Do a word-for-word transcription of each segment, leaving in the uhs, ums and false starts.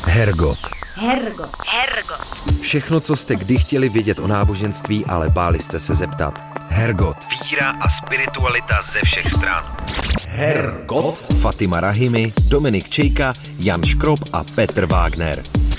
Hergot. Hergot. Hergot. Všechno, co jste kdy chtěli vědět o náboženství, ale báli jste se zeptat. Hergot. Víra a spiritualita ze všech stran. Hergot. Fatima Rahimi, Dominik Čejka, Jan Škrob a Petr Wagner.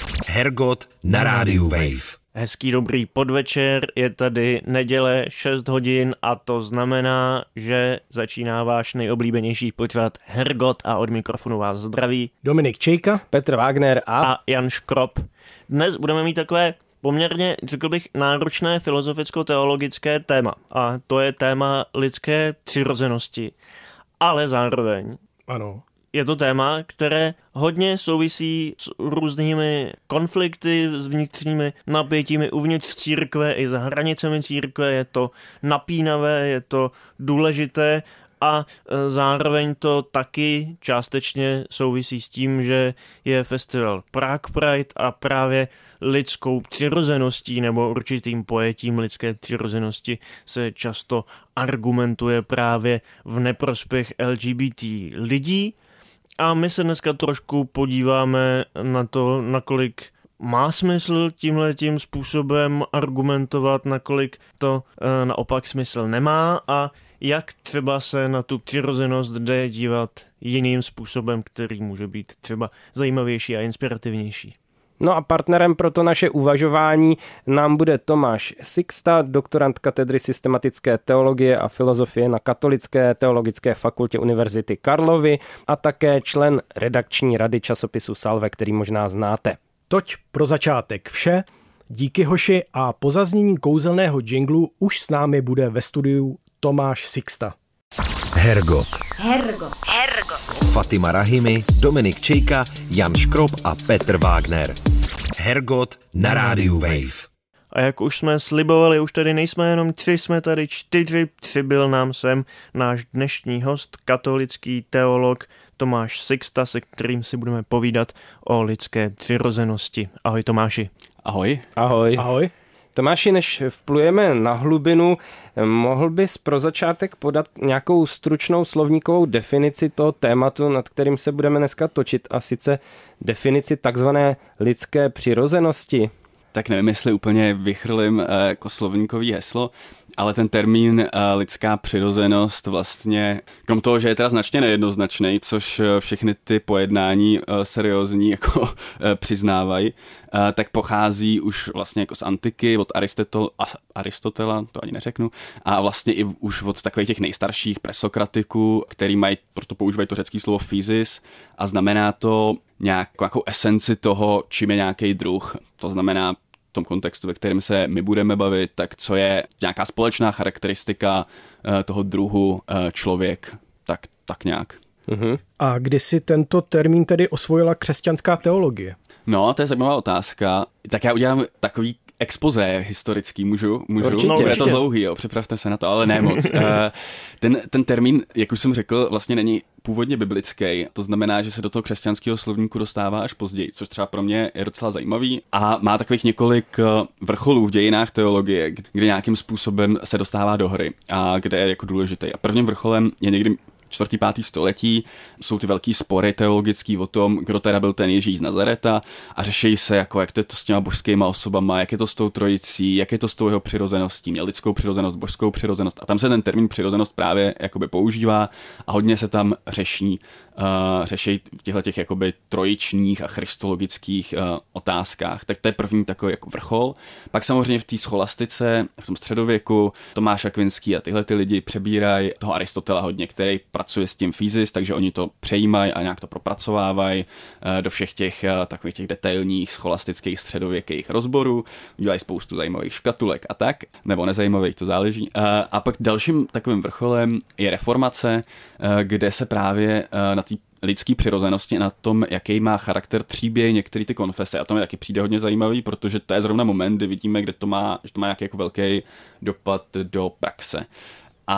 Hergot na rádiu Wave. Hezký dobrý podvečer, je tady neděle šest hodin a to znamená, že začíná váš nejoblíbenější pořad Hergot a od mikrofonu vás zdraví Dominik Čejka, Petr Wagner a, a Jan Škrob. Dnes budeme mít takové poměrně, řekl bych, náročné filozoficko-teologické téma a to je téma lidské přirozenosti, ale zároveň ano. Je to téma, které hodně souvisí s různými konflikty, s vnitřními napětími uvnitř církve i za hranicemi církve. Je to napínavé, je to důležité a zároveň to taky částečně souvisí s tím, že je festival Prague Pride a právě lidskou přirozeností nebo určitým pojetím lidské přirozenosti se často argumentuje právě v neprospěch L G B T lidí. A my se dneska trošku podíváme na to, nakolik má smysl tímhletím způsobem argumentovat, nakolik to e, naopak smysl nemá a jak třeba se na tu přirozenost jde dívat jiným způsobem, který může být třeba zajímavější a inspirativnější. No a partnerem pro to naše uvažování nám bude Tomáš Sixta, doktorant katedry systematické teologie a filozofie na Katolické teologické fakultě Univerzity Karlovy a také člen redakční rady časopisu Salve, který možná znáte. Toť pro začátek vše. Díky hoši a po zaznění kouzelného džinglu už s námi bude ve studiu Tomáš Sixta. Hergot. Hergot. Hergot. Fatima Rahimi, Dominik Čejka, Jan Škrob a Petr Wagner. Hergot na rádiu Wave. A jak už jsme slibovali, už tady nejsme jenom tři, jsme tady čtyři. Přibyl nám sem náš dnešní host, katolický teolog Tomáš Sixta, se kterým si budeme povídat o lidské přirozenosti. Ahoj Tomáši. Ahoj. Ahoj. Ahoj. Tomáši, než vplujeme na hlubinu, mohl bys pro začátek podat nějakou stručnou slovníkovou definici toho tématu, nad kterým se budeme dneska točit, a sice definici takzvané lidské přirozenosti? Tak nevím, jestli úplně vychrlím jako slovníkový heslo, ale ten termín lidská přirozenost vlastně, krom toho, že je teda značně nejednoznačný, což všechny ty pojednání seriózní jako přiznávají, tak pochází už vlastně jako z antiky, od Aristotel, Aristotela, to ani neřeknu, a vlastně i už od takových těch nejstarších presokratiků, který mají, proto používají to řecký slovo physis a znamená to nějakou, nějakou esenci toho, čím je nějaký druh. To znamená v tom kontextu, ve kterém se my budeme bavit, tak co je nějaká společná charakteristika uh, toho druhu uh, člověk, tak, tak nějak. Mhm. A kdy si tento termín tedy osvojila křesťanská teologie? No, to je zajímavá otázka. Tak já udělám takový expozé historický, můžu? můžu? Určitě. No, bude určitě. to dlouhý, jo, připravte se na to, ale ne moc. ten, ten termín, jak už jsem řekl, vlastně není původně biblický, to znamená, že se do toho křesťanského slovníku dostává až později, což třeba pro mě je docela zajímavý a má takových několik vrcholů v dějinách teologie, kde nějakým způsobem se dostává do hry a kde je jako důležitý. A prvním vrcholem je někdy čtvrtý, pátý století, jsou ty velký spory teologický o tom, kdo teda byl ten Ježíš z Nazareta a řeší se, jako, jak to je to s těma božskýma osobama, jak je to s tou trojicí, jak je to s tou jeho přirozeností, měl lidskou přirozenost, božskou přirozenost a tam se ten termín přirozenost právě jakoby používá a hodně se tam řeší, uh, řeší v těchto těch jakoby trojičních a christologických uh, otázkách. Tak to je první takový jako vrchol. Pak samozřejmě v té scholastice, v tom středověku, Tomáš Akvinský a tyhle ty lidi přebírají toho Aristotela hodně, který pracuje s tím physis, takže oni to přejímají a nějak to propracovávají do všech těch takových těch detailních scholastických středověkých rozborů, dělají spoustu zajímavých škatulek a tak, nebo nezajímavých, to záleží. A pak dalším takovým vrcholem je reformace, kde se právě na té lidský přirozenosti, na tom, jaký má charakter, tříbějí některé ty konfese. A to mi taky přijde hodně zajímavý, protože to je zrovna moment, kdy vidíme, kde to má, že to má nějaký jako velký dopad do praxe. A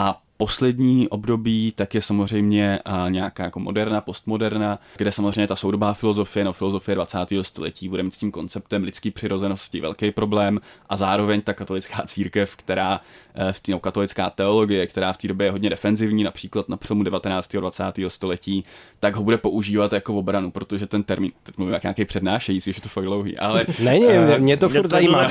poslední období tak je samozřejmě nějaká jako moderna, postmoderna, kde samozřejmě ta soudobá filozofie, no filozofie dvacátého století bude mít s tím konceptem lidské přirozenosti velký problém a zároveň ta katolická církev, která v té no, katolická teologie, která v té době je hodně defenzivní, například na přelomu devatenáctého a dvacátého století, tak ho bude používat jako obranu, protože ten termín, teď mluvím jak nějaký přednášející, už je to fakt dlouhý, ale... Není, uh, mě to furt zajímá.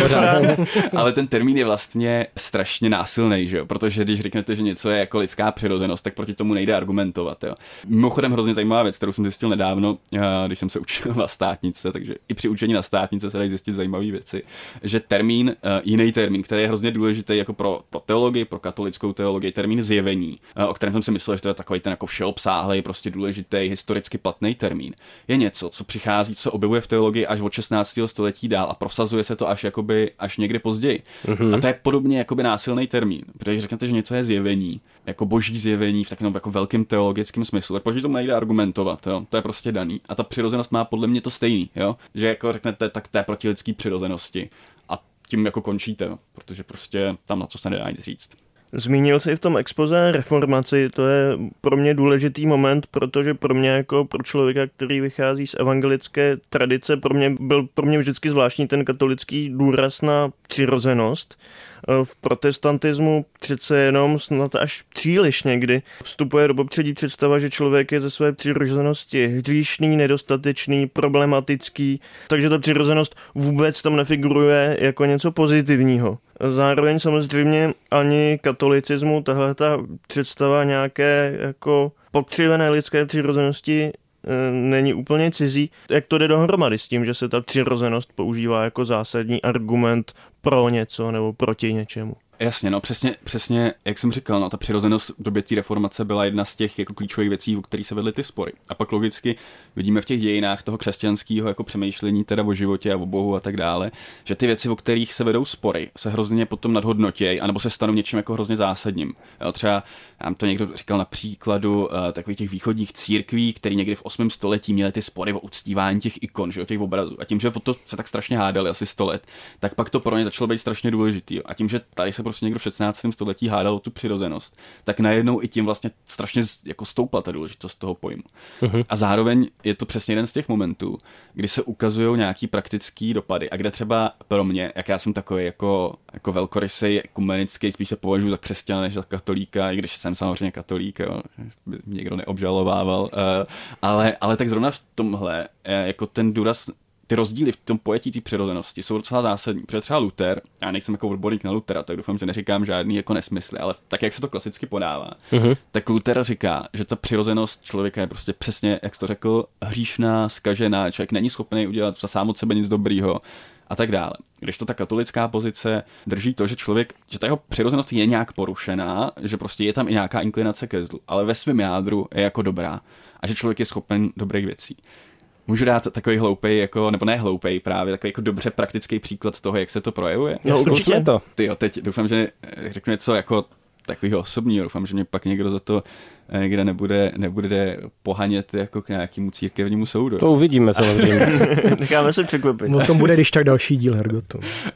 Ale ten termín je vlastně strašně násilný, že jo? Protože když řeknete, že něco je jako lidská přirozenost, tak proti tomu nejde argumentovat. Jo? Mimochodem hrozně zajímavá věc, kterou jsem zjistil nedávno, když jsem se učil na státnice, takže i při učení na státnice se dají zjistit zajímavé věci, že termín, jiný termín, který je hrozně důležitý jako pro, pro teologii, pro katolickou teologii, termín zjevení, o kterém jsem si myslel, že to je takový ten jako všeobsáhlej, prostě důležitý, historicky platný termín, je něco, co přichází, co objevuje v teologii až od šestnáctého století dál a prosazuje se to až jakoby až někdy později. Mm-hmm. A to je podobně jakoby násilný termín, protože když řeknete, že něco je zjevení, jako boží zjevení v takovém jako velkém teologickém smyslu, tak proti tomu nejde argumentovat, jo? To je prostě daný. A ta přirozenost má podle mě to stejný, jo? Že jako řeknete, tak to je proti lidský přirozenosti a tím jako končíte, jo? Protože prostě tam na co se nedá nic říct. Zmínil jsi v tom expoze reformaci, to je pro mě důležitý moment, protože pro mě jako pro člověka, který vychází z evangelické tradice, pro mě byl pro mě vždycky zvláštní ten katolický důraz na přirozenost. V protestantismu přece jenom snad až příliš někdy vstupuje do popředí představa, že člověk je ze své přirozenosti hříšný, nedostatečný, problematický, takže ta přirozenost vůbec tam nefiguruje jako něco pozitivního. Zároveň samozřejmě ani katolicismu tahle ta představa nějaké jako pokřivené lidské přirozenosti není úplně cizí. Jak to jde dohromady s tím, že se ta přirozenost používá jako zásadní argument pro něco nebo proti něčemu? Jasně, no přesně, přesně, jak jsem říkal, no ta přirozenost v době té reformace byla jedna z těch jako klíčových věcí, o kterých se vedly ty spory. A pak logicky vidíme v těch dějinách toho křesťanského jako přemýšlení teda o životě a o Bohu a tak dále, že ty věci, o kterých se vedou spory, se hrozně potom nadhodnotějí, anebo se stanou něčím jako hrozně zásadním. Jo, třeba nám to někdo říkal na příkladu uh, takových těch východních církví, které někdy v osmém století měly ty spory o uctívání těch ikon, že jo, těch obrazů. A tím, že o to se tak strašně hádali asi sto let, tak pak to pro ně začalo být strašně důležitý. Jo. A tím, že tady se prostě někdo v šestnáctém století hádal o tu přirozenost, tak najednou i tím vlastně strašně jako stoupla ta důležitost toho pojmu. Uh-huh. A zároveň je to přesně jeden z těch momentů, kdy se ukazují nějaký praktický dopady a kde třeba pro mě, jak já jsem takový jako, jako velkorysej, ekumenický, spíš se považuji za křesťana než za katolíka, i když jsem samozřejmě katolík, jo, by mě někdo neobžalovával, uh, ale, ale tak zrovna v tomhle, jako ten důraz, ty rozdíly v tom pojetí té přirozenosti jsou docela zásadní. Protože třeba Luther, já nejsem jako odborník na Luthera, tak doufám, že neříkám žádný jako nesmysly, ale tak, jak se to klasicky podává, uh-huh. tak Luther říká, že ta přirozenost člověka je prostě přesně, jak jsi to řekl, hříšná, zkažená, člověk není schopný udělat sám od sebe nic dobrýho a tak dále. Když to ta katolická pozice drží to, že člověk, že ta jeho přirozenost je nějak porušená, že prostě je tam i nějaká inklinace ke zlu, ale ve svém jádru je jako dobrá a že člověk je schopen dobrých věcí. Můžu dát takový hloupej, jako, nebo ne hloupej právě, takový jako dobře praktický příklad toho, jak se to projevuje? No určitě to. Tyjo, teď doufám, že řeknu něco jako takového osobního, doufám, že mě pak někdo za to někde nebude, nebude pohanět jako k nějakému církevnímu soudu. To uvidíme samozřejmě. Necháme se překvapit. O tom bude, když tak další díl Hergotu.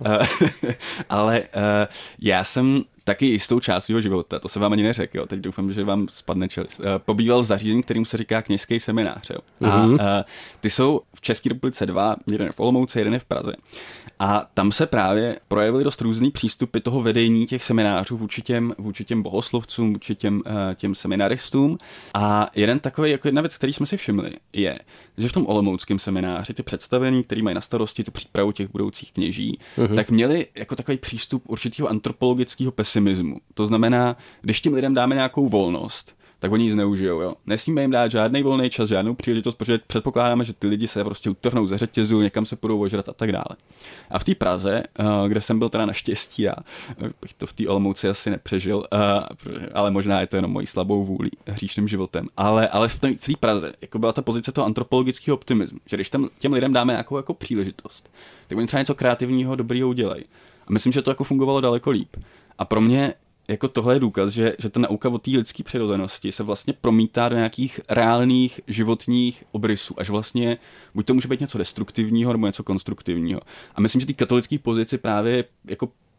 Ale uh, já jsem taky jistou část svého života, to se vám ani neřekl, jo. Teď doufám, že vám spadne čelist. Uh, pobýval v zařízení, kterým se říká kněžský seminář. Jo. A uh, ty jsou v České republice dva, jeden je v Olomouci, jeden je v Praze. A tam se právě projevily dost různý přístupy toho vedení těch seminářů vůči těm, vůči těm bohoslovcům, vůči těm, uh, těm seminaristům. A jeden takový, jako jedna věc, který jsme si všimli, je, že v tom olomouckém semináři ty představení, který mají na starosti tu přípravu těch budoucích kněží, uh-huh. tak měli jako takový přístup určitého antropologického pesimismu. To znamená, když těm lidem dáme nějakou volnost, tak oni ji zneužijou, jo. Nesmíme jim dát žádný volný čas, žádnou příležitost, protože předpokládáme, že ty lidi se prostě utrhnou ze řetězu, někam se půjdou ožrat a tak dále. A v té Praze, kde jsem byl teda naštěstí, já bych to v té Olomouci asi nepřežil, ale možná je to jenom mojí slabou vůlí, hříšným životem. Ale, ale v té Praze jako byla ta pozice toho antropologického optimismu, že když tam těm lidem dáme nějakou jako příležitost, tak oni třeba něco kreativního, dobrýho udělají. A myslím, že to jako fungovalo daleko líp. A pro mě jako tohle je důkaz, že, že ta nauka o té lidské přirozenosti se vlastně promítá do nějakých reálných životních obrysů, až vlastně buď to může být něco destruktivního, nebo něco konstruktivního. A myslím, že ty katolické pozici právě jako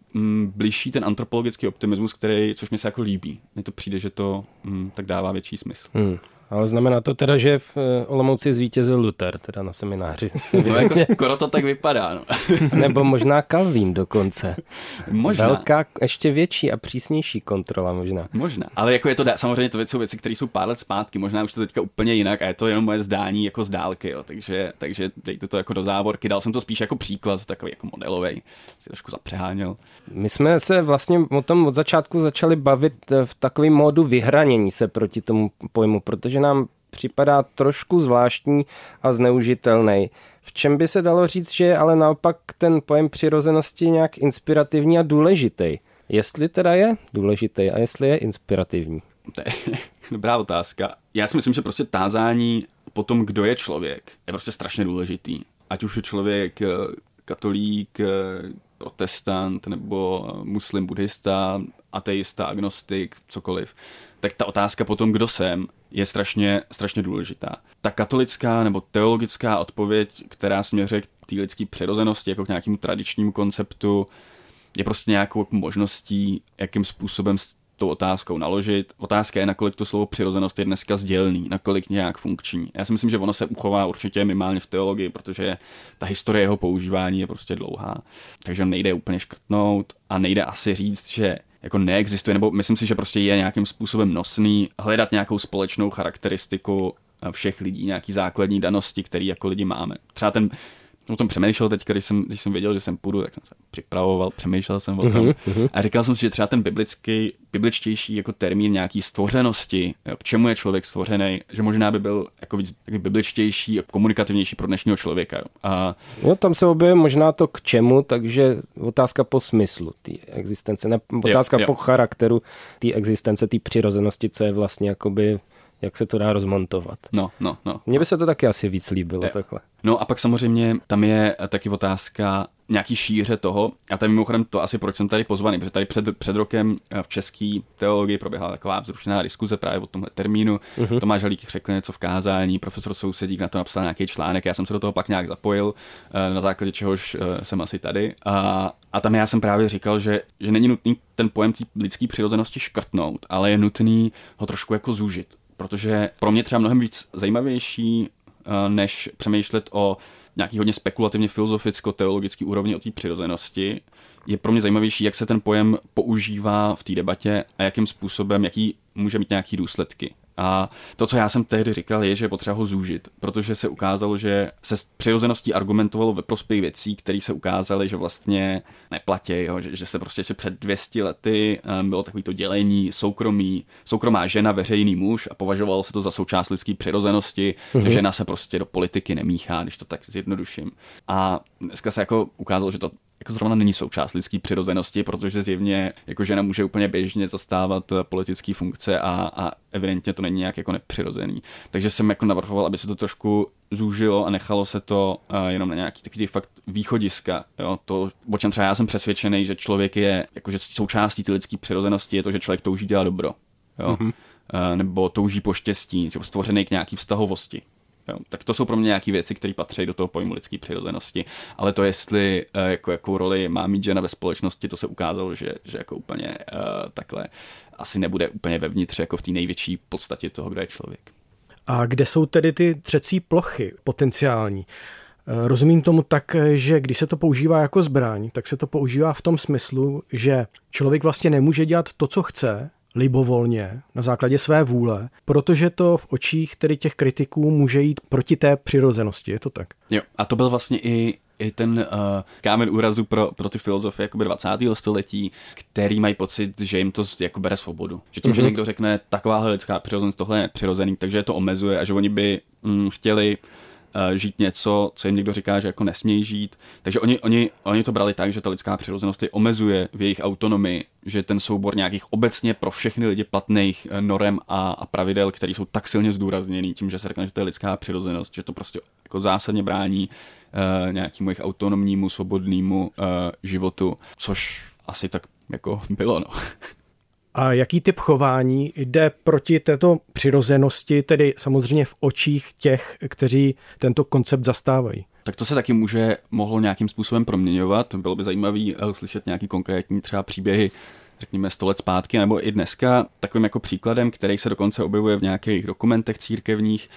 mm, bližší ten antropologický optimismus, který, což mi se jako líbí. Mně to přijde, že to mm, tak dává větší smysl. Hmm. Ale znamená to teda, že v Olomouci zvítězil Luther, teda na semináři. No jako skoro to tak vypadá, no. Nebo možná Calvin dokonce. Možná. Velká, ještě větší a přísnější kontrola možná. Možná, ale jako je to, samozřejmě to jsou věci, které jsou pár let zpátky, možná už to teďka úplně jinak a je to jenom moje zdání jako z dálky, jo. Takže, takže dejte to jako do závorky, dal jsem to spíš jako příklad, takový jako modelový, si trošku zapřeháněl. My jsme se vlastně o tom od začátku začali bavit v takovém módu vyhranění se proti tomu pojmu, protože nám připadá trošku zvláštní a zneužitelný. V čem by se dalo říct, že je ale naopak ten pojem přirozenosti nějak inspirativní a důležitý? Jestli teda je důležitý a jestli je inspirativní? To je dobrá otázka. Já si myslím, že prostě tázání po tom, kdo je člověk, je prostě strašně důležitý. Ať už je člověk katolík, protestant, nebo muslim, buddhista, ateista, agnostik, cokoliv. Tak ta otázka potom, kdo jsem, je strašně, strašně důležitá. Ta katolická nebo teologická odpověď, která směřuje k té lidské přirozenosti, jako k nějakému tradičnímu konceptu, je prostě nějakou možností, jakým způsobem s tou otázkou naložit. Otázka je, nakolik to slovo přirozenost je dneska sdělný, nakolik nějak funkční. Já si myslím, že ono se uchová určitě minimálně v teologii, protože ta historie jeho používání je prostě dlouhá. Takže nejde úplně škrtnout a nejde asi říct, že jako neexistuje, nebo myslím si, že prostě je nějakým způsobem nosný hledat nějakou společnou charakteristiku všech lidí, nějaký základní danosti, které jako lidi máme. Třeba ten o tom přemýšlel teď, když jsem, když jsem věděl, že jsem půjdu, tak jsem se připravoval, přemýšlel jsem o tom. Uh-huh. A říkal jsem si, že třeba ten biblický, bibličtější jako termín nějaký stvořenosti, jo, k čemu je člověk stvořený, že možná by byl jako víc bibličtější a komunikativnější pro dnešního člověka. Jo. A no, tam se objeví možná to k čemu, takže otázka po smyslu té existence, ne otázka jo, jo. po charakteru té existence, té přirozenosti, co je vlastně jakoby jak se to dá rozmontovat. No, no, no. Mně by se to taky asi víc líbilo je. takhle. No a pak samozřejmě tam je taky otázka nějaký šíře toho, a tam mimochodem to asi proč jsem tady pozvaný, protože tady před, před rokem v české teologii proběhla taková vzrušená diskuze právě o tomhle termínu. Uh-huh. Tomáš Halík řekl něco v kázání, profesor Sousedík na to napsal nějaký článek, já jsem se do toho pak nějak zapojil, na základě čehož jsem asi tady. A, a tam já jsem právě říkal, že, že není nutný ten pojem té lidské přirozenosti škrtnout, ale je nutný ho trošku jako zúžit. Protože pro mě třeba mnohem víc zajímavější, než přemýšlet o nějaký hodně spekulativně filozoficko-teologický úrovni o té přirozenosti, je pro mě zajímavější, jak se ten pojem používá v té debatě a jakým způsobem, jaký může mít nějaký důsledky. A to, co já jsem tehdy říkal, je, že je potřeba ho zúžit, protože se ukázalo, že se s přirozeností argumentovalo ve prospěch věcí, které se ukázaly, že vlastně neplatí, jo? Že, že se prostě že před dvěma sty lety um, bylo takový to dělení soukromí, soukromá žena, veřejný muž a považovalo se to za součást lidské přirozenosti, mm-hmm. že žena se prostě do politiky nemíchá, když to tak zjednoduším. A dneska se jako ukázalo, že to jako zrovna není součást lidské přirozenosti, protože zjevně jako žena může úplně běžně zastávat politické funkce a, a evidentně to není nějak jako nepřirozený. Takže jsem jako navrhoval, aby se to trošku zúžilo a nechalo se to uh, jenom na nějaký takový fakt východiska. Jo? To, o čem třeba já jsem přesvědčený, že člověk je, jakože součástí té lidské přirozenosti je to, že člověk touží dělat dobro. Jo? Mm-hmm. Uh, nebo touží po štěstí, že stvořený k nějaký vztahovosti. Jo, tak to jsou pro mě nějaké věci, které patří do toho pojmu lidské přirozenosti. Ale to, jestli jako, jakou roli má mít žena ve společnosti, to se ukázalo, že, že jako úplně uh, takhle asi nebude úplně vevnitř jako v té největší podstatě toho, kdo je člověk. A kde jsou tedy ty třecí plochy potenciální? Rozumím tomu tak, že když se to používá jako zbraň, tak se to používá v tom smyslu, že člověk vlastně nemůže dělat to, co chce, libovolně, na základě své vůle, protože to v očích tedy těch kritiků může jít proti té přirozenosti, je to tak? Jo, a to byl vlastně i, i ten uh, kámen úrazu pro, pro ty filozofy jakoby dvacátého století, který mají pocit, že jim to jako bere svobodu. Že tím, mm-hmm. že někdo řekne, takováhle lidská přirozenost, tohle je nepřirozený, takže je to omezuje a že oni by mm, chtěli žít něco, co jim někdo říká, že jako nesmějí žít. Takže oni, oni, oni to brali tak, že ta lidská přirozenost je omezuje v jejich autonomii, že ten soubor nějakých obecně pro všechny lidi platných norem a, a pravidel, které jsou tak silně zdůrazněný tím, že se řekne, že to je lidská přirozenost, že to prostě jako zásadně brání uh, nějakému jejich autonomnímu, svobodnému uh, životu, což asi tak jako bylo, no. A jaký typ chování jde proti této přirozenosti, tedy samozřejmě v očích těch, kteří tento koncept zastávají? tak to se taky může mohlo nějakým způsobem proměňovat. Bylo by zajímavé slyšet nějaký konkrétní třeba příběhy, řekněme sto let zpátky, nebo i dneska. Takovým jako příkladem, který se dokonce objevuje v nějakých dokumentech církevních,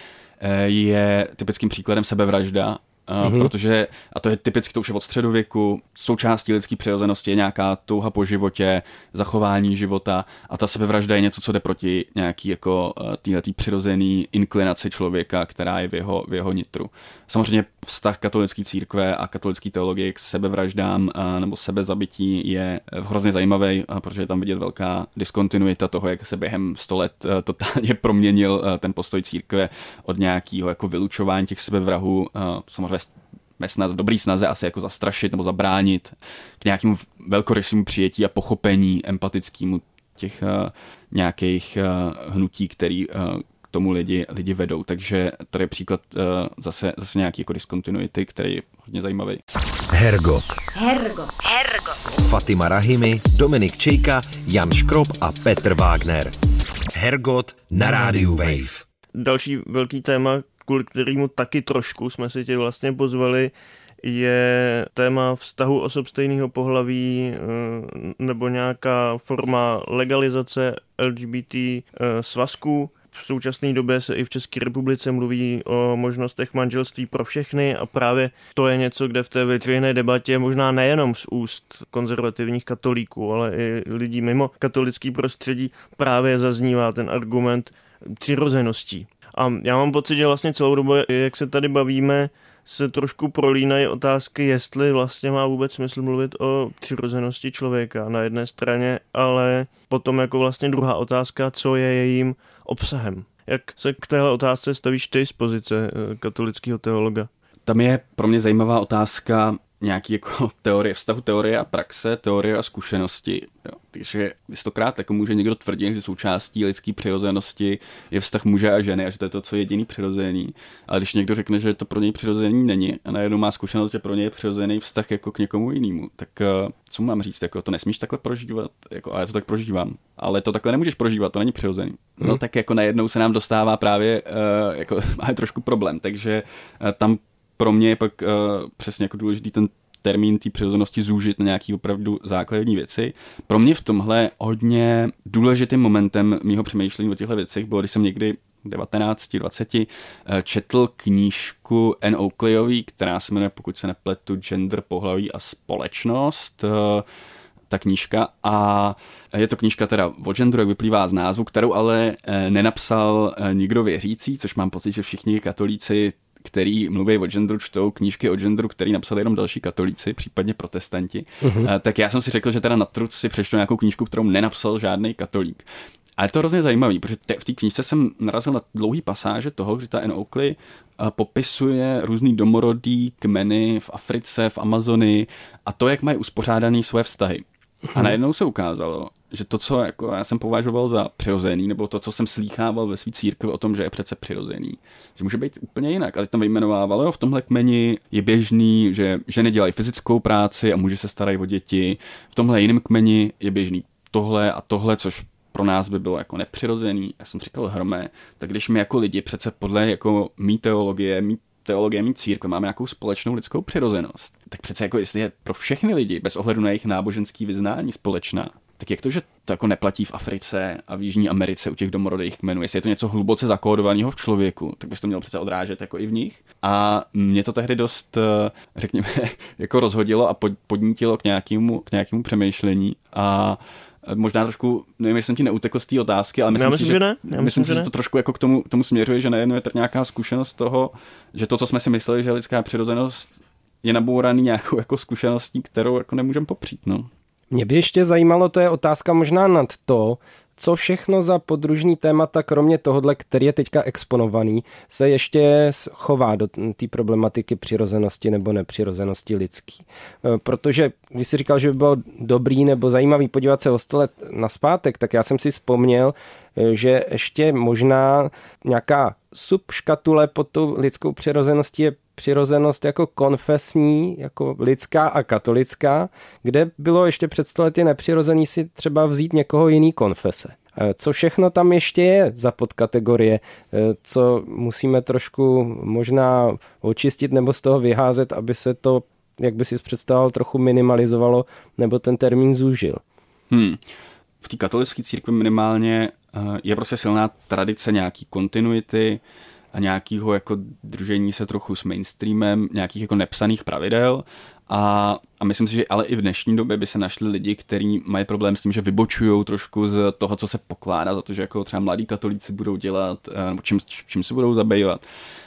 je typickým příkladem sebevražda. Mm-hmm. Protože, a to je typicky, to už je od středověku, součástí lidské přirozenosti je nějaká touha po životě, zachování života a ta sebevražda je něco, co jde proti nějaký jako týhletý přirozený inklinaci člověka, která je v jeho, v jeho nitru. Samozřejmě vztah katolické církve a katolické teologie k sebevraždám nebo sebezabití je hrozně zajímavý, protože je tam vidět velká diskontinuita toho, jak se během sto let totálně proměnil ten postoj církve od nějakého jako vylučování těch sebevrahů, samozřejmě ve snaze, v dobrý snaze asi jako zastrašit nebo zabránit k nějakému velkorysému přijetí a pochopení empatickému těch uh, nějakých uh, hnutí, který uh, k tomu lidi, lidi vedou. Takže tady je příklad uh, zase, zase nějaký jako diskontinuity, který je hodně zajímavý. Hergot. Hergot. Hergot. Fatima Rahimi, Dominik Čejka, Jan Škrob a Petr Wagner. Hergot na rádiu Wave. Další velký téma, kvůli kterému taky trošku jsme si tě vlastně pozvali, je téma vztahu osob stejného pohlaví nebo nějaká forma legalizace L G B T svazků. V současné době se i v České republice mluví o možnostech manželství pro všechny a právě to je něco, kde v té veřejné debatě možná nejenom z úst konzervativních katolíků, ale i lidí mimo katolický prostředí právě zaznívá ten argument přirozeností. A já mám pocit, že vlastně celou dobu, jak se tady bavíme, se trošku prolínají otázky, jestli vlastně má vůbec smysl mluvit o přirozenosti člověka na jedné straně, ale potom jako vlastně druhá otázka, co je jejím obsahem. Jak se k téhle otázce stavíš ty z pozice katolického teologa? Tam je pro mě zajímavá otázka nějaký jako teorie, vztahu teorie a praxe, teorie a zkušenosti. Jo. Takže stokrát jako může někdo tvrdit, že součástí lidské přirozenosti je vztah muže a ženy a že to je to, co je jediný přirozený. Ale když někdo řekne, že to pro něj přirozený není a najednou má zkušenost, že pro něj je přirozený vztah jako k někomu jinému, tak uh, co mám říct, jako to nesmíš takhle prožívat, jako, a já to tak prožívám. Ale to takhle nemůžeš prožívat, to není přirozený. No hmm. tak jako najednou se nám dostává právě uh, jako máme trošku problém, takže uh, tam pro mě je pak uh, přesně jako důležitý ten termín té přirozenosti zúžit na nějaký opravdu základní věci. Pro mě v tomhle hodně důležitým momentem mýho přemýšlení o těchto věcech bylo, když jsem někdy devatenáct dvacet četl knížku Anne Oakleyový, která se jmenuje, pokud se nepletu, Gender, pohlaví a společnost. Ta knížka a je to knížka teda o genderu, jak vyplývá z názvu, kterou ale nenapsal nikdo věřící, což mám pocit, že všichni katolíci, který mluví o genderu, čtou knížky o genderu, který napsali jenom další katolíci, případně protestanti. Uh-huh. Tak já jsem si řekl, že teda na truc si přečtu nějakou knížku, kterou nenapsal žádný katolík. A je to hrozně zajímavý, protože te, v té knížce jsem narazil na dlouhý pasáže toho, že ta Anne Oakley popisuje různý domorodý kmeny v Africe, v Amazonii a to, jak mají uspořádaný své vztahy. A najednou se ukázalo, že to, co jako já jsem považoval za přirozený, nebo to, co jsem slýchával ve své církvi o tom, že je přece přirozený, že může být úplně jinak. Ale tam vyjmenovávalo, jo, v tomhle kmeni je běžný, že ženy dělají fyzickou práci a muži se starají o děti. V tomhle jiném kmeni je běžný tohle a tohle, což pro nás by bylo jako nepřirozený. Já jsem říkal, hromé, tak když my jako lidi přece podle jako mý teologie, mý teologie, mý církve máme nějakou společnou lidskou přirozenost, tak přece jako jestli je pro všechny lidi, bez ohledu na jejich náboženský vyznání společná, tak jak to, že to jako neplatí v Africe a v Jižní Americe u těch domorodých kmenů? Jestli je to něco hluboce zakódovaného v člověku, tak bys to měl přece odrážet jako i v nich. A mě to tehdy dost, řekněme, jako rozhodilo a podnítilo k nějakému, k nějakému přemýšlení a možná trošku, nevím, jestli jsem ti neutekl z té otázky, ale myslím, myslím si, že, že, ne. Já myslím, myslím, si, že, že to trošku jako k tomu, k tomu směřuje, že najednou je tak nějaká zkušenost toho, že to, co jsme si mysleli, že lidská přirozenost je nabouraný nějakou jako zkušeností, kterou jako nemůžeme popřít, no. Mě by ještě zajímalo, to je otázka možná nad to, co všechno za podružní témata, kromě tohohle, který je teďka exponovaný, se ještě chová do té problematiky přirozenosti nebo nepřirozenosti lidský. Protože když jsi říkal, že by bylo dobrý nebo zajímavý podívat se o sto let nazpátek, tak já jsem si vzpomněl, že ještě možná nějaká subškatule pod tou lidskou přirozeností je přirozenost jako konfesní, jako lidská a katolická, kde bylo ještě před sto lety nepřirozený si třeba vzít někoho jiný konfese. Co všechno tam ještě je za podkategorie, co musíme trošku možná očistit nebo z toho vyházet, aby se to, jak by si představoval, trochu minimalizovalo nebo ten termín zúžil? Hmm. V té katolické církvi minimálně je prostě silná tradice nějaký kontinuity a nějakého jako držení se trochu s mainstreamem, nějakých jako nepsaných pravidel a, a myslím si, že ale i v dnešní době by se našli lidi, kteří mají problém s tím, že vybočují trošku z toho, co se pokládá za to, že jako třeba mladí katolíci budou dělat, nebo čím, čím se budou zabývat.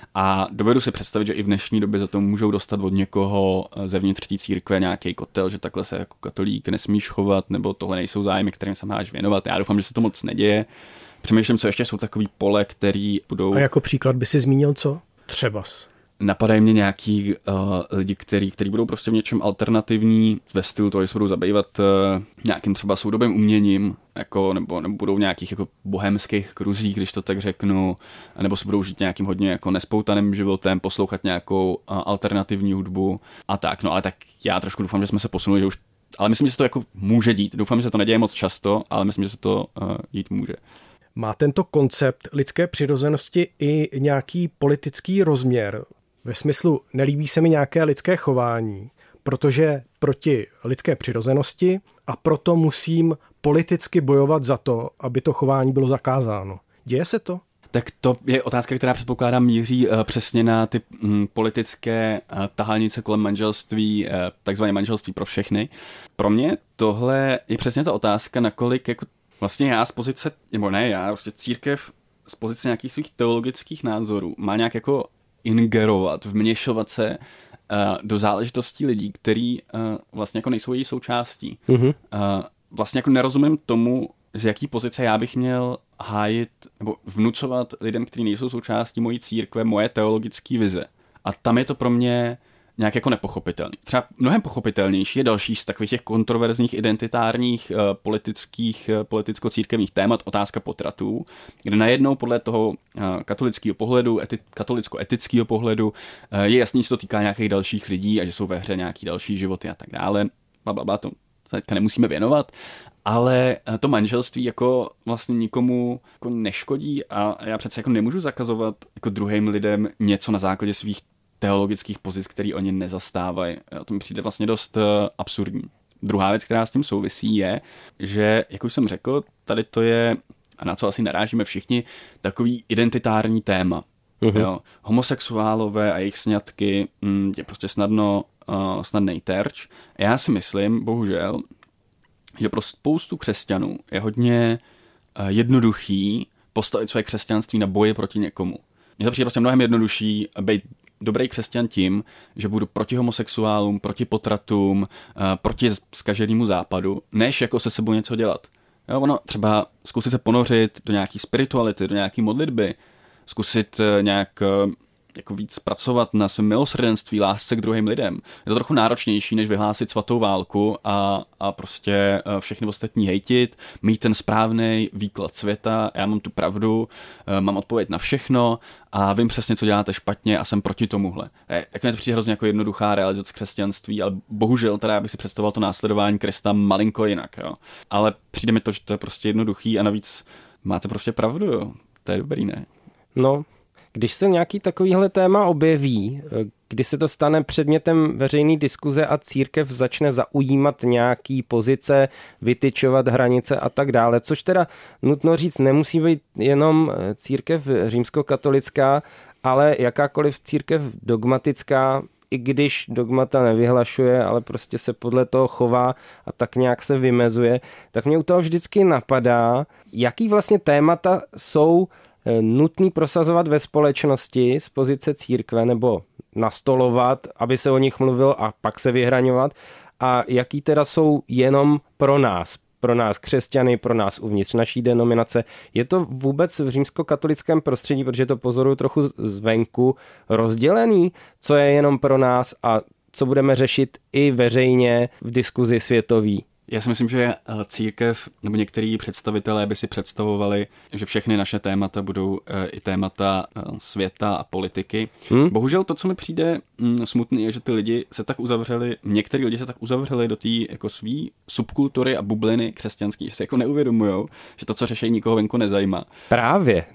A dovedu si představit, že i v dnešní době za to můžou dostat od někoho zevnitř té církve nějaký kotel, že takhle se jako katolík nesmíš chovat, nebo tohle nejsou zájmy, kterým se máš věnovat. Já doufám, že se to moc neděje. Přemýšlím, co ještě jsou takový pole, který budou... A jako příklad by si zmínil co? Třebas. Napadají mě nějaký uh, lidi, který, který budou prostě v něčem alternativní, ve stylu toho, že se budou zabývat uh, nějakým třeba soudobým uměním, jako, nebo, nebo budou v nějakých jako bohemských kruzích, když to tak řeknu, nebo se budou žít nějakým hodně jako nespoutaným životem, poslouchat nějakou uh, alternativní hudbu a tak. No ale tak já trošku doufám, že jsme se posunuli, že už... Ale myslím, že se to jako může dít. Doufám, že se to neděje moc často, ale myslím, že se to uh, dít může. Má tento koncept lidské přirozenosti i nějaký politický rozměr? Ve smyslu, nelíbí se mi nějaké lidské chování, protože proti lidské přirozenosti a proto musím politicky bojovat za to, aby to chování bylo zakázáno. Děje se to? Tak to je otázka, která předpokládám míří uh, přesně na ty um, politické uh, tahanice kolem manželství, uh, takzvané manželství pro všechny. Pro mě tohle je přesně ta otázka, nakolik jako vlastně já z pozice, nebo ne já, vlastně církev z pozice nějakých svých teologických názorů má nějak jako ingerovat, vměšovat se uh, do záležitostí lidí, který uh, vlastně jako nejsou její součástí. Mm-hmm. Uh, vlastně jako nerozumím tomu, z jaký pozice já bych měl hájit nebo vnucovat lidem, kteří nejsou součástí mojí církve, moje teologické vize. A tam je to pro mě nějak jako nepochopitelný. Třeba mnohem pochopitelnější je další z takových těch kontroverzních identitárních uh, politických, uh, politicko-církevních témat otázka potratů, kde najednou podle toho uh, katolického pohledu, eti- katolicko-etického pohledu uh, je jasný, že se to týká nějakých dalších lidí a že jsou ve hře nějaký další životy a tak dále. Blablabla, to se teďka nemusíme věnovat, ale uh, to manželství jako vlastně nikomu jako neškodí a já přece jako nemůžu zakazovat jako druhým lidem něco na základě svých teologických pozic, který oni nezastávají. To mi přijde vlastně dost uh, absurdní. Druhá věc, která s tím souvisí, je, že, jak už jsem řekl, tady to je, a na co asi narážíme všichni, takový identitární téma. Uh-huh. Jo. Homosexuálové a jejich sňatky mm, je prostě snadno, uh, snadnej terč. Já si myslím, bohužel, že pro spoustu křesťanů je hodně uh, jednoduchý postavit své křesťanství na boji proti někomu. Mně to přijde prostě mnohem jednodušší být dobrý křesťan tím, že budu proti homosexuálům, proti potratům, proti zkaženému západu, než jako se sebou něco dělat. Jo, ono třeba zkusit se ponořit do nějaký spirituality, do nějaký modlitby, zkusit nějak jako víc pracovat na svém milosrdenství, lásce k druhým lidem. Je to trochu náročnější, než vyhlásit svatou válku a, a prostě všechny ostatní hejtit, mít ten správný výklad světa, já mám tu pravdu, mám odpověď na všechno a vím přesně, co děláte špatně a jsem proti tomuhle. Jak mi to přijde hrozně jako jednoduchá realizace křesťanství, ale bohužel teda já bych si představoval to následování Krista malinko jinak. Jo. Ale přijde mi to, že to je prostě jednoduchý a navíc máte prostě pravdu, jo. To je dobrý, ne? No, když se nějaký takovýhle téma objeví, kdy se to stane předmětem veřejné diskuze a církev začne zaujímat nějaký pozice, vytyčovat hranice a tak dále, což teda nutno říct nemusí být jenom církev římskokatolická, ale jakákoliv církev dogmatická, i když dogmata nevyhlašuje, ale prostě se podle toho chová a tak nějak se vymezuje, tak mě u toho vždycky napadá, jaký vlastně témata jsou nutný prosazovat ve společnosti z pozice církve nebo nastolovat, aby se o nich mluvil a pak se vyhraňovat a jaký teda jsou jenom pro nás, pro nás křesťany, pro nás uvnitř naší denominace. Je to vůbec v římskokatolickém prostředí, protože to pozoruju trochu zvenku, rozdělený, co je jenom pro nás a co budeme řešit i veřejně v diskuzi světový? Já si myslím, že církev nebo některý představitelé by si představovali, že všechny naše témata budou i témata světa a politiky. Hmm. Bohužel to, co mi přijde smutný, je, že ty lidi se tak uzavřeli, některý lidi se tak uzavřeli do té jako svý subkultury a bubliny křesťanský, že se jako neuvědomujou, že to, co řeší, nikoho venku nezajímá. Právě.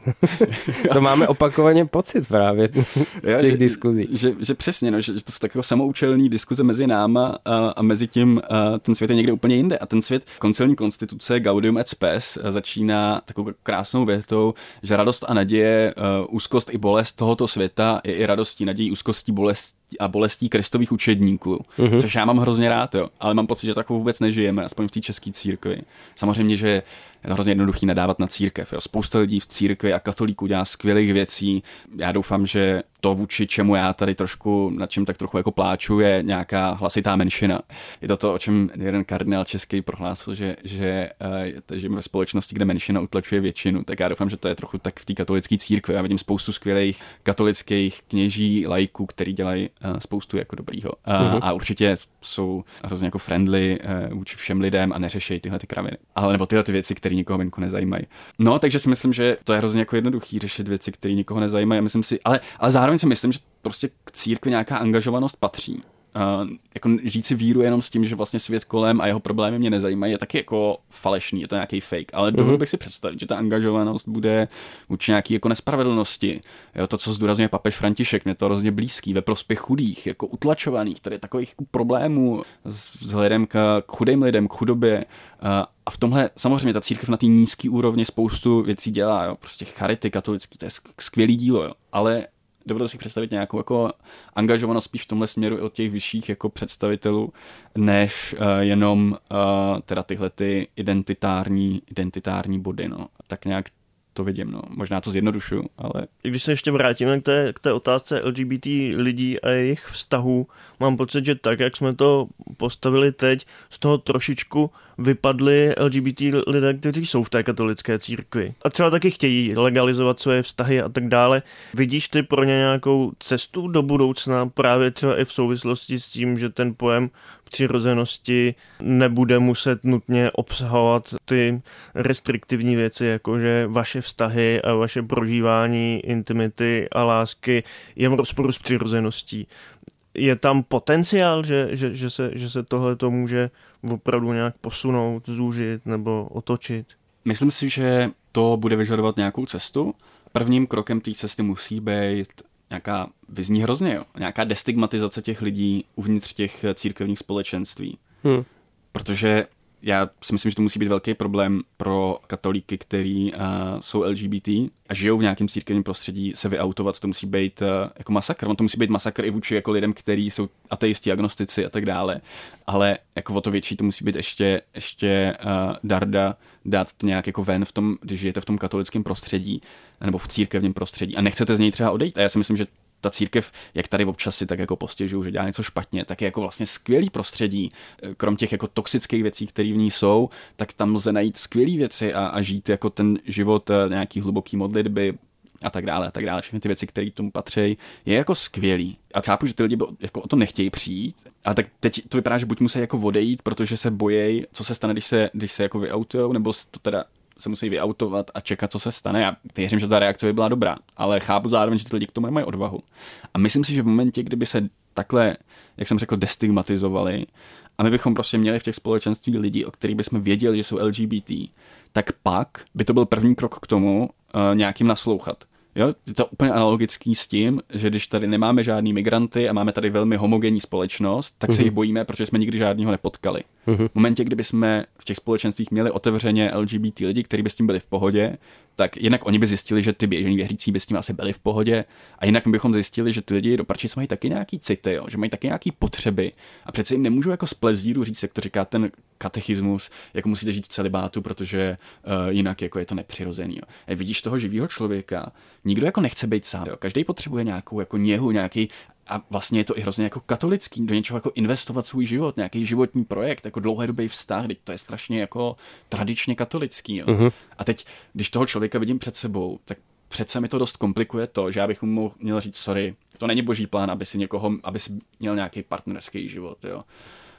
To máme opakovaně pocit právě z těch že, diskuzí. Že, že přesně, no, že, že to jsou takové samoučelní diskuze mezi náma a, a mezi tím a ten svět je někde úplně jinde. A ten svět, koncilní konstituce Gaudium et Spes začíná takovou krásnou větou, že radost a naděje, uh, úzkost i bolest tohoto světa je i radostí, nadějí, úzkostí, bolestí a bolestí kristových učedníků, mm-hmm. což já mám hrozně rád, jo. Ale mám pocit, že takovou vůbec nežijeme, aspoň v té české církvi. Samozřejmě, že je to hrozně jednoduchý nadávat na církev. Jo. Spousta lidí v církvi a katolíků dělá skvělých věcí. Já doufám, že to, vůči čemu já tady trošku, nad čím tak trochu jako pláču, je nějaká hlasitá menšina. Je to to, o čem jeden kardinál český prohlásil, že, že uh, žijeme ve společnosti, kde menšina utlačuje většinu. Tak já doufám, že to je trochu tak v té katolické církvi. Já vidím spoustu skvělých katolických kněží, laiků, který dělají uh, spoustu jako dobrýho. Uh, uh-huh. A určitě jsou hrozně jako friendly uh, vůči všem lidem a neřešejí tyhle ty kraviny. Ale nebo tyhle ty věci, které nikoho venku nezajímají. No, takže si myslím, že to je hrozně jako jednoduchý řešit věci, které nikoho nezajímají. A myslím si, ale, ale zároveň si myslím, že prostě k církvi nějaká angažovanost patří. Uh, jako žít si víru jenom s tím, že vlastně svět kolem a jeho problémy mě nezajímají, je taky jako falešný, je to nějaký fake, ale dovolil mm-hmm. bych si představit, že ta angažovanost bude vůči nějaký jako nespravedlnosti. Jo, to, co zdůrazňuje papež František, mě to hrozně blízký, ve prospěch chudých, jako utlačovaných, tady takových jako problémů vzhledem k chudým lidem, k chudobě. Uh, a v tomhle samozřejmě ta církev na té nízké úrovni spoustu věcí dělá, jo, prostě charity katolický, to je skvělý dílo, jo, ale dovedu si představit nějakou jako angažovanost spíš v tomhle směru od těch vyšších jako představitelů, než uh, jenom uh, teda tyhle ty identitární, identitární body, no. Tak nějak to vidím, no. Možná to zjednodušuju, ale... Když se ještě vrátíme k té, k té otázce L G B T lidí a jejich vztahů, mám pocit, že tak, jak jsme to postavili teď, z toho trošičku vypadli L G B T lidé, kteří jsou v té katolické církvi. A třeba taky chtějí legalizovat svoje vztahy a tak dále. Vidíš ty pro ně nějakou cestu do budoucna, právě třeba i v souvislosti s tím, že ten pojem přirozenosti nebude muset nutně obsahovat ty restriktivní věci, jakože vaše vztahy a vaše prožívání intimity a lásky je v rozporu s přirozeností. Je tam potenciál, že, že, že se, že se tohle to může opravdu nějak posunout, zúžit nebo otočit? Myslím si, že to bude vyžadovat nějakou cestu. Prvním krokem té cesty musí být nějaká, vyzní hrozně, jo, nějaká destigmatizace těch lidí uvnitř těch církevních společenství. Hmm. Protože já si myslím, že to musí být velký problém pro katolíky, který uh, jsou L G B T a žijou v nějakém církevním prostředí, se vyautovat, to musí být uh, jako masakr. On to musí být masakr i vůči jako lidem, kteří jsou ateisti, agnostici a tak dále. Ale jako o to větší to musí být ještě, ještě uh, darda dát to nějak jako ven v tom, když žijete v tom katolickém prostředí nebo v církevním prostředí a nechcete z něj třeba odejít. A já si myslím, že ta církev, jak tady občas si tak jako postěžují, že dělá něco špatně, tak je jako vlastně skvělý prostředí. Krom těch jako toxických věcí, které v ní jsou, tak tam lze najít skvělé věci a, a žít jako ten život nějaký hluboký modlitby a tak dále a tak dále. Všechny ty věci, které tomu patří, je jako skvělý. A chápu, že ty lidi jako o to nechtějí přijít. A tak teď to vypadá, že buď musí jako odejít, protože se bojejí, co se stane, když se, když se jako vyautujou, nebo to teda se musí vyautovat a čekat, co se stane. Já věřím, že ta reakce by byla dobrá, ale chápu zároveň, že ty lidi k tomu nemají odvahu. A myslím si, že v momentě, kdyby se takhle, jak jsem řekl, destigmatizovali a my bychom prostě měli v těch společenství lidi, o kterých bychom věděli, že jsou L G B T, tak pak by to byl první krok k tomu uh, nějakým naslouchat. Jo, je to úplně analogický s tím, že když tady nemáme žádný migranty a máme tady velmi homogenní společnost, tak se jich bojíme, protože jsme nikdy žádného nepotkali. V momentě, kdyby jsme v těch společenstvích měli otevřeně L G B T lidi, kteří by s tím byli v pohodě, tak jinak oni by zjistili, že ty běžní věřící by s tím asi byli v pohodě a jinak bychom zjistili, že ty lidi do parčic mají taky nějaký city, jo, že mají taky nějaký potřeby a přece jim nemůžu jako z plezíru říct, jak to říká ten katechismus, jako musíte žít v celibátu, protože uh, jinak jako je to nepřirozený. Jo. A vidíš toho živého člověka, nikdo jako nechce být sám. Jo. Každý potřebuje nějakou jako něhu, nějaký a vlastně je to i hrozně jako katolický, do něčeho jako investovat svůj život, nějaký životní projekt, jako dlouhodobý vztah, teď to je strašně jako tradičně katolický. Jo. Uh-huh. A teď, když toho člověka vidím před sebou, tak přece mi to dost komplikuje to, že já bych mu měl říct, sorry, to není boží plán, aby si někoho, aby si měl nějaký partnerský život, jo.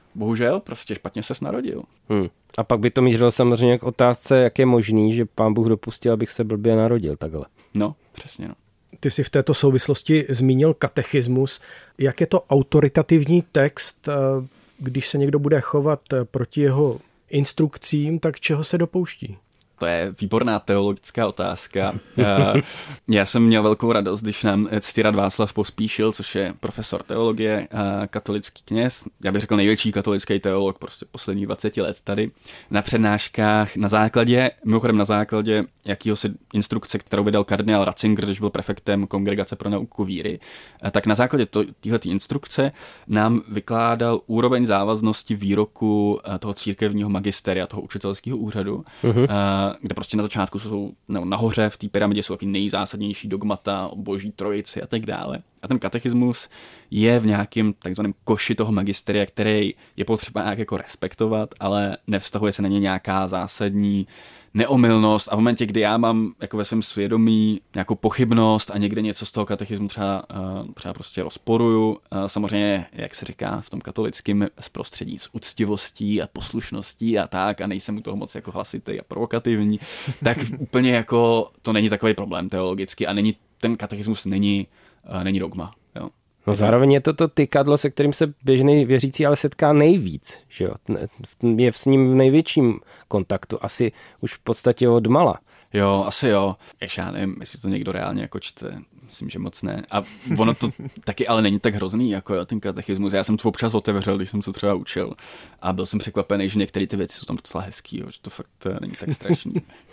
bohužel prostě špatně ses narodil. Hmm. A pak by to mířilo samozřejmě k otázce, jak je možný, že Pán Bůh dopustil, abych se blbě narodil takhle. No, přesně no. Ty jsi v této souvislosti zmínil katechismus. Jak je to autoritativní text, když se někdo bude chovat proti jeho instrukcím, tak čeho se dopouští? To je výborná teologická otázka. Já jsem měl velkou radost, když nám ctirad Václav Pospíšil, což je profesor teologie, katolický kněz, já bych řekl největší katolický teolog prostě posledních dvacet let tady, na přednáškách na základě, mimochodem na základě jakýhosi instrukce, kterou vydal kardinál Ratzinger, když byl prefektem Kongregace pro nauku víry, tak na základě téhleté instrukce nám vykládal úroveň závaznosti výroku toho církevního magisteria, toho učitelského úřadu, mm-hmm. kde prostě na začátku jsou no, nahoře v té pyramidě jsou taky nejzásadnější dogmata o boží trojici a tak dále. A ten katechismus je v nějakém takzvaném koši toho magisteria, který je potřeba nějak jako respektovat, ale nevztahuje se na ně nějaká zásadní neomylnost a v momentě, kdy já mám jako ve svém svědomí nějakou pochybnost a někde něco z toho katechismu třeba, třeba prostě rozporuju, samozřejmě, jak se říká v tom katolickém prostředí, s úctivostí a poslušností a tak a nejsem u toho moc jako hlasitý a provokativní, tak úplně jako to není takový problém teologicky a není, ten katechismus není, není dogma. Jo. No zároveň je to to tykadlo, se kterým se běžný věřící ale setká nejvíc, že jo? Je s ním v největším kontaktu, asi už v podstatě od mala. Jo, asi jo. Ještě já nevím, jestli to někdo reálně jako čte. Myslím, že moc ne. A ono to taky ale není tak hrozný, jako jo, ten katechismus. Já jsem to občas otevřel, když jsem se třeba učil. A byl jsem překvapený, že některé ty věci jsou tam docela hezký, jo, že to fakt není tak strašný.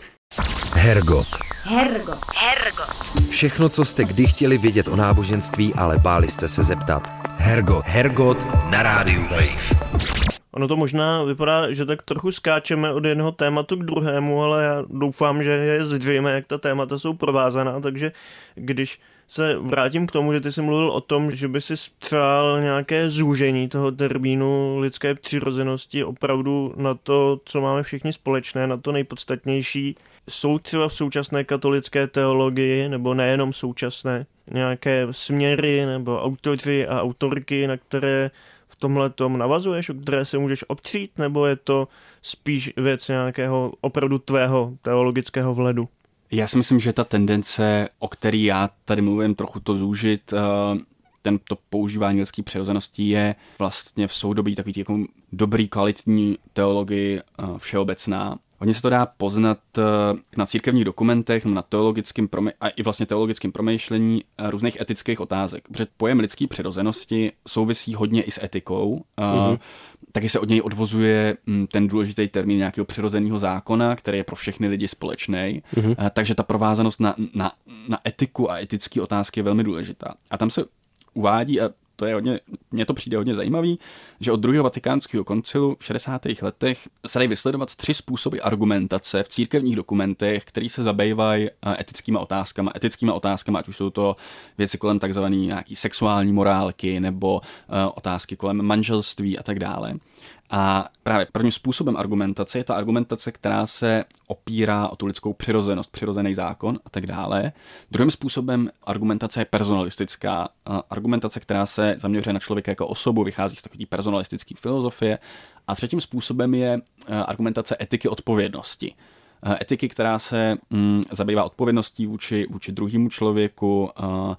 Hergot. Hergot. Hergot. Všechno, co jste kdy chtěli vědět o náboženství, ale báli jste se zeptat. Hergot. Hergot na rádiu Wave. Ono to možná vypadá, že tak trochu skáčeme od jednoho tématu k druhému, ale já doufám, že je zřejmé, jak ta témata jsou provázaná, takže když se vrátím k tomu, že ty jsi mluvil o tom, že by si přál nějaké zúžení toho termínu lidské přirozenosti opravdu na to, co máme všichni společné, na to nejpodstatnější. Jsou třeba v současné katolické teologii, nebo nejenom současné, nějaké směry nebo autoři a autorky, na které v tomhletom navazuješ, o které se můžeš opřít, nebo je to spíš věc nějakého opravdu tvého teologického vhledu? Já si myslím, že ta tendence, o který já tady mluvím, trochu to zúžit, tento používání lidské přirozenosti je vlastně v soudobí takový jako dobrý, kvalitní teologii všeobecná. Hodně se to dá poznat na církevních dokumentech, na teologickém prome- a i vlastně teologickém promýšlení různých etických otázek. Protože pojem lidské přirozenosti souvisí hodně i s etikou. Mm-hmm. Taky se od něj odvozuje ten důležitý termín nějakého přirozeného zákona, který je pro všechny lidi společný. Mm-hmm. Takže ta provázanost na, na, na etiku a etické otázky je velmi důležitá. A tam se uvádí, a to je hodně, mně to přijde hodně zajímavý, že od druhého vatikánského koncilu v šedesátých letech se dají vysledovat tři způsoby argumentace v církevních dokumentech, které se zabývají etickými otázkami, etickými otázkami, ať už jsou to věci kolem takzvané nějaký sexuální morálky nebo uh, otázky kolem manželství a tak dále. A právě prvním způsobem argumentace je ta argumentace, která se opírá o tu lidskou přirozenost, přirozený zákon a tak dále. Druhým způsobem argumentace je personalistická. Argumentace, která se zaměřuje na člověka jako osobu, vychází z takové personalistické filozofie. A třetím způsobem je argumentace etiky odpovědnosti. Etiky, která se mm, zabývá odpovědností vůči, vůči druhému člověku,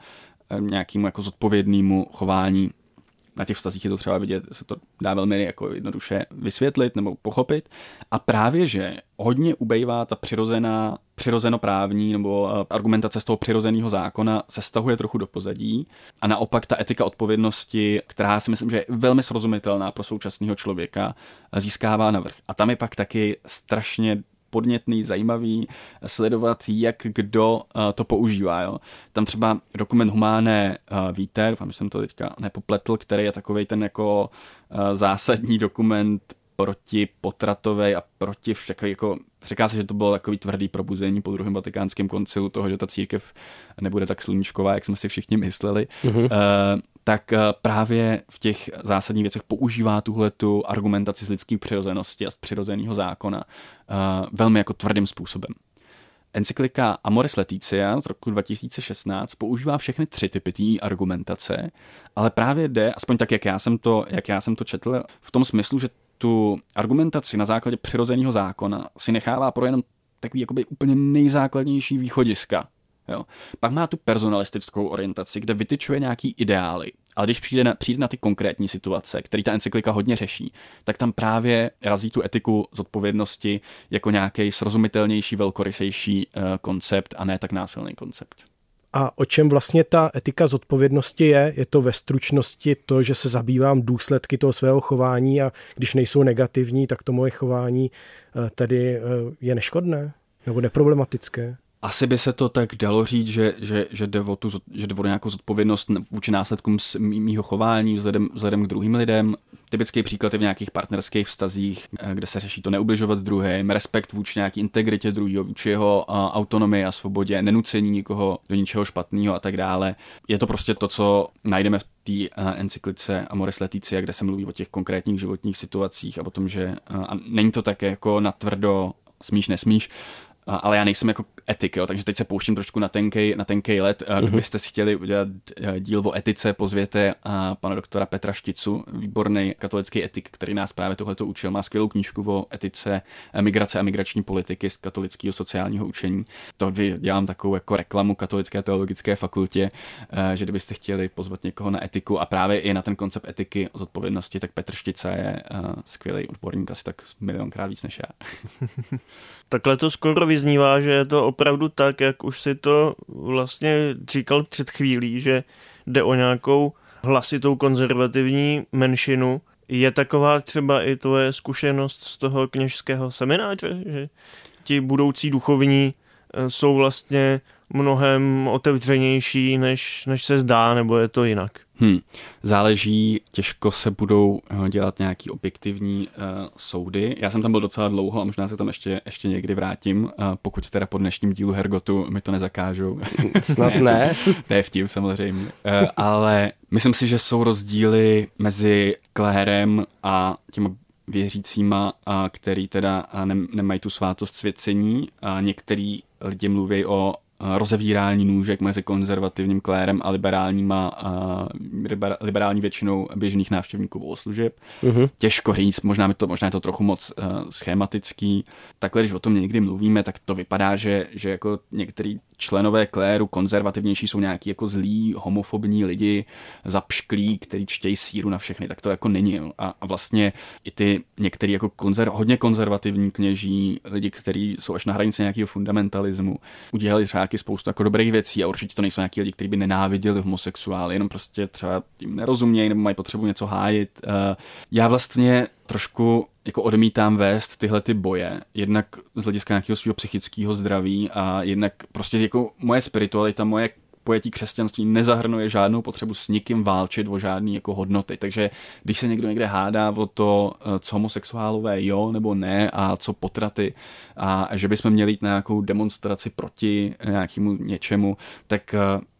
nějakému jako zodpovědnému chování. Na těch vztazích je to třeba vidět, se to dá velmi jako jednoduše vysvětlit nebo pochopit. A právě, že hodně ubejvá ta přirozená, přirozenoprávní nebo argumentace z toho přirozeného zákona se stahuje trochu do pozadí. A naopak ta etika odpovědnosti, která si myslím, že je velmi srozumitelná pro současného člověka, získává navrch. A tam je pak taky strašně podnětný, zajímavý sledovat, jak kdo uh, to používá. Jo. Tam třeba dokument Humanae uh, Vitae, doufám, že jsem to teďka nepopletl, který je takovej ten jako uh, zásadní dokument proti potratovej a proti však jako, říká se, že to bylo takový tvrdý probuzení po druhém vatikánském koncilu toho, že ta církev nebude tak sluníčková, jak jsme si všichni mysleli. Mm-hmm. Uh, tak právě v těch zásadních věcech používá tuhletu argumentaci z lidské přirozenosti a z přirozeného zákona uh, velmi jako tvrdým způsobem. encyklika Amoris Laetitia z roku dva tisíce šestnáct používá všechny tři typy té argumentace, ale právě jde, aspoň tak, jak já jsem to, jak já jsem to četl, v tom smyslu, že tu argumentaci na základě přirozeného zákona si nechává pro jenom takový jakoby úplně nejzákladnější východiska. Jo. Pak má tu personalistickou orientaci, kde vytyčuje nějaký ideály, ale když přijde na, přijde na ty konkrétní situace, který ta encyklika hodně řeší, tak tam právě razí tu etiku zodpovědnosti jako nějaký srozumitelnější, velkorysejší uh, koncept a ne tak násilný koncept. A o čem vlastně ta etika zodpovědnosti je? Je to ve stručnosti to, že se zabývám důsledky toho svého chování a když nejsou negativní, tak to moje chování tedy je neškodné nebo neproblematické? Asi by se to tak dalo říct, že, že, že, jde o tu, že jde o nějakou zodpovědnost vůči následkům mýho chování vzhledem, vzhledem k druhým lidem. Typický příklad je v nějakých partnerských vztazích, kde se řeší to neubližovat druhým, respekt vůči nějaký integritě druhého, vůči jeho autonomii a svobodě, nenucení nikoho do ničeho špatného a tak dále. Je to prostě to, co najdeme v té encyklice Amoris Laetitia, kde se mluví o těch konkrétních životních situacích a o tom, že a není to tak jako natvrdo smíš, nesmíš, ale já nejsem jako etik, jo, takže teď se pouštím trošku na tenkej, na tenkej let. Mm-hmm. Kdybyste si chtěli udělat díl o etice, pozvěte a pana doktora Petra Šticu, výborný katolický etik, který nás právě tohleto učil. Má skvělou knížku o etice migrace a migrační politiky z katolického sociálního učení. To dělám takovou jako reklamu Katolické teologické fakultě, že kdybyste chtěli pozvat někoho na etiku a právě i na ten koncept etiky o zodpovědnosti, tak Petr Štica je skvělý odborník, asi tak milionkrát víc než já. Takhle to skoro vyznívá, že je to opravdu tak, jak už si to vlastně říkal před chvílí, že jde o nějakou hlasitou konzervativní menšinu. Je taková třeba i tvoje zkušenost z toho kněžského semináře, že ti budoucí duchovní jsou vlastně mnohem otevřenější, než, než se zdá, nebo je to jinak? Hmm. Záleží, těžko se budou dělat nějaký objektivní uh, soudy. Já jsem tam byl docela dlouho a možná se tam ještě, ještě někdy vrátím, uh, pokud teda po dnešním dílu Hergotu mi to nezakážou. Snad ne. ne. To, to je vtip samozřejmě. Uh, ale myslím si, že jsou rozdíly mezi klérem a těma věřícíma, a který teda ne, nemají tu svátost svěcení. A některý lidi mluví o rozevírání nůžek mezi konzervativním klérem a liberálníma, a liberální většinou běžných návštěvníků bohoslužeb. Mm-hmm. Těžko říct, možná, to, možná je to trochu moc uh, schematický. Takhle, když o tom někdy mluvíme, tak to vypadá, že, že jako některý členové kléru konzervativnější jsou nějaký jako zlí, homofobní lidi, zapšklí, který čtějí síru na všechny, tak to jako není. A, a vlastně i ty některý jako konzer, hodně konzervativní kněží, lidi, kteří jsou až na hranici nějakého fundamentalismu, udělali třeba nějaký spoustu jako dobrých věcí a určitě to nejsou nějaký lidi, kteří by nenáviděli homosexuály, jenom prostě třeba jim nerozumějí nebo mají potřebu něco hájit. Já vlastně trošku jako odmítám vést tyhle ty boje, jednak z hlediska nějakého svého psychického zdraví a jednak prostě jako moje spiritualita, moje pojetí křesťanství nezahrnuje žádnou potřebu s nikým válčit o žádný jako hodnoty. Takže když se někdo někde hádá o to, co homosexuálové jo nebo ne a co potraty a že bychom měli jít na nějakou demonstraci proti nějakému něčemu, tak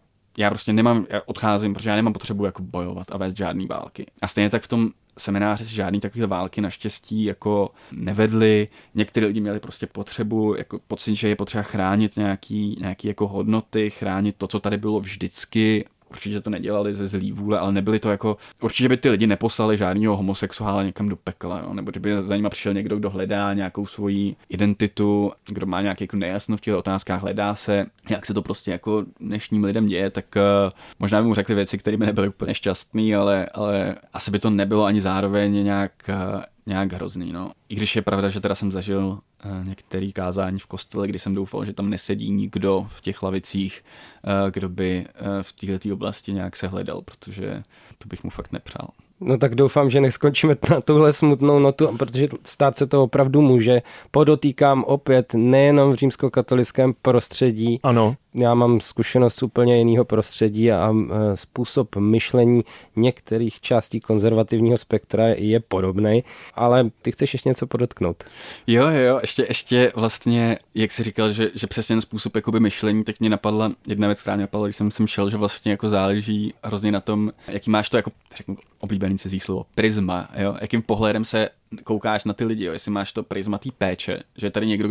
já prostě nemám, já odcházím, protože já nemám potřebu jako bojovat a vést žádný války. A stejně tak v tom semináři si žádný takové války naštěstí jako nevedli. Někteří lidi měli prostě potřebu, jako pocit, že je potřeba chránit nějaký, nějaký jako hodnoty, chránit to, co tady bylo vždycky. Určitě to nedělali ze zlý vůle, ale nebyli to jako, určitě by ty lidi neposlali žádného homosexuála někam do pekla, jo? Nebo že by za nima přišel někdo, kdo hledá nějakou svoji identitu, kdo má nějaké jako nejasno v těch otázkách, hledá se, jak se to prostě jako dnešním lidem děje, tak uh, možná by mu řekli věci, které by nebyly úplně šťastný, ale, ale asi by to nebylo ani zároveň nějak, uh, nějak hrozný, no. I když je pravda, že teda jsem zažil uh, některý kázání v kostele, kdy jsem doufal, že tam nesedí nikdo v těch lavicích, uh, kdo by uh, v této oblasti nějak se hledal, protože to bych mu fakt nepřál. No tak doufám, že neskončíme na tuhle smutnou notu, protože stát se to opravdu může. Podotýkám opět nejenom v římskokatolickém prostředí. Ano. Já mám zkušenost z úplně jiného prostředí a způsob myšlení některých částí konzervativního spektra je podobný, ale ty chceš ještě něco podotknout? Jo, jo, ještě, ještě vlastně, jak jsi říkal, že, že přesně ten způsob jakoby myšlení, tak mě napadla jedna věc, která mě napadla, když jsem sem šel, že vlastně jako záleží hrozně na tom, jaký máš to jako, řeknu, oblíbený cizí slovo, prisma, jo, jakým pohledem se koukáš na ty lidi, jo, jestli máš to prisma té péče, že je tady někdo, kdo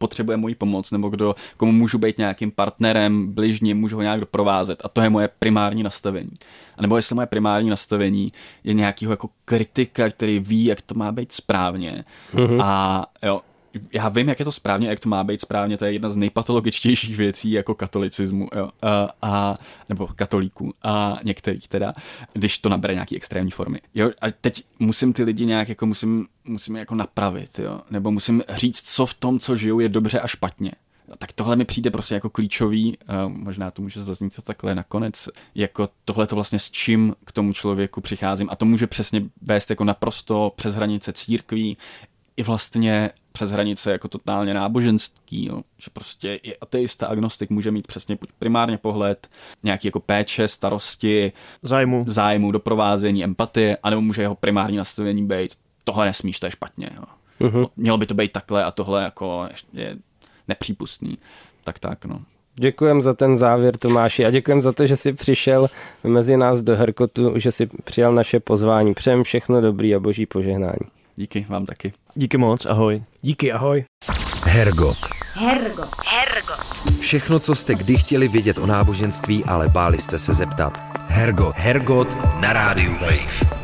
potřebuje moji pomoc, nebo kdo, komu můžu být nějakým partnerem, bližním, můžu ho nějak doprovázet a to je moje primární nastavení. A nebo jestli moje primární nastavení je nějakýho jako kritika, který ví, jak to má být správně. Mm-hmm. A jo, já vím, jak je to správně, jak to má být správně, to je jedna z nejpatologičtějších věcí jako katolicismu, jo, a, a, nebo katolíků a některých teda, když to nabere nějaký extrémní formy. Jo, a teď musím ty lidi nějak jako musím, musím jako napravit, jo, nebo musím říct, co v tom, co žijou, je dobře a špatně. Tak tohle mi přijde prostě jako klíčový, možná to může zaznít to takhle nakonec, jako tohle to vlastně s čím k tomu člověku přicházím a to může přesně vést jako naprosto přes hranice církví, i vlastně přes hranice jako totálně náboženský, jo. Že prostě i ateista, agnostik může mít přesně primárně pohled, nějaký jako péče, starosti, zájmu, zájmu doprovázení, empatie, anebo může jeho primární nastavení být, tohle nesmíš, to je špatně. Jo. Mm-hmm. Mělo by to být takhle a tohle jako je nepřípustný. Tak tak, no. Děkujem za ten závěr, Tomáši, a děkujem za to, že jsi přišel mezi nás do Hergotu, že jsi přijal naše pozvání. Přejem všechno dobrý a boží požehnání. Díky, vám taky. Díky moc, ahoj. Díky, ahoj. Hergot. Hergot. Hergot. Všechno, co jste kdy chtěli vědět o náboženství, ale báli jste se zeptat. Hergot. Hergot na rádiu Wave.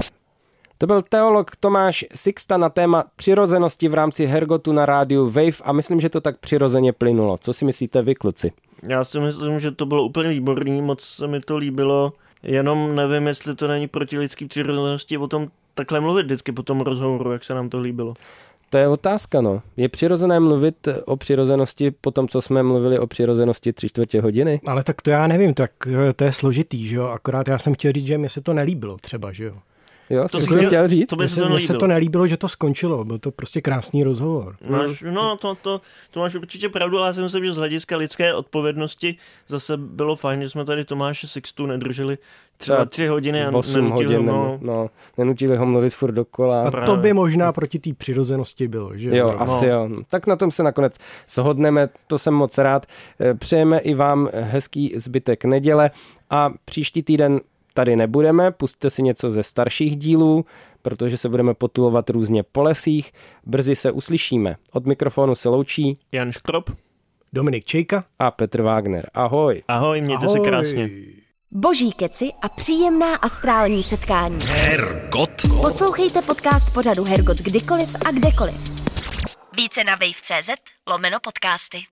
To byl teolog Tomáš Sixta na téma přirozenosti v rámci Hergotu na rádiu Wave a myslím, že to tak přirozeně plynulo. Co si myslíte vy, kluci? Já si myslím, že to bylo úplně výborný, moc se mi to líbilo, jenom nevím, jestli to není proti lidský přirozenosti o tom takhle mluvit vždycky po tom rozhovoru, jak se nám to líbilo. To je otázka, no. Je přirozené mluvit o přirozenosti po tom, co jsme mluvili o přirozenosti tři čtvrtě hodiny? Ale tak to já nevím, tak to je složitý, že jo, akorát já jsem chtěl říct, že mi se to nelíbilo třeba, že jo. Jo, to jsi chtěl, chtěl říct? To by se, to se to nelíbilo, že to skončilo, byl to prostě krásný rozhovor. Máš, no, to, to, to máš určitě pravdu, ale já si myslím, že z hlediska lidské odpovědnosti zase bylo fajn, že jsme tady Tomáše Sixtu nedrželi třeba tři hodiny a osm hodin, no, no, nenutili ho mluvit furt dokola. A to by možná proti té přirozenosti bylo, že jo? Jo, asi no. jo. Tak na tom se nakonec shodneme, to jsem moc rád. Přejeme i vám hezký zbytek neděle a příští týden tady nebudeme, pusťte si něco ze starších dílů, protože se budeme potulovat různě po lesích. Brzy se uslyšíme. Od mikrofonu se loučí Jan Škrop, Dominik Čejka a Petr Wagner. Ahoj. Ahoj, mějte Ahoj. se krásně. Boží keci a příjemná astrální setkání. Hergot. Poslouchejte podcast pořadu Hergot kdykoliv a kdekoliv. Více na wave tečka cz lomeno podcasty.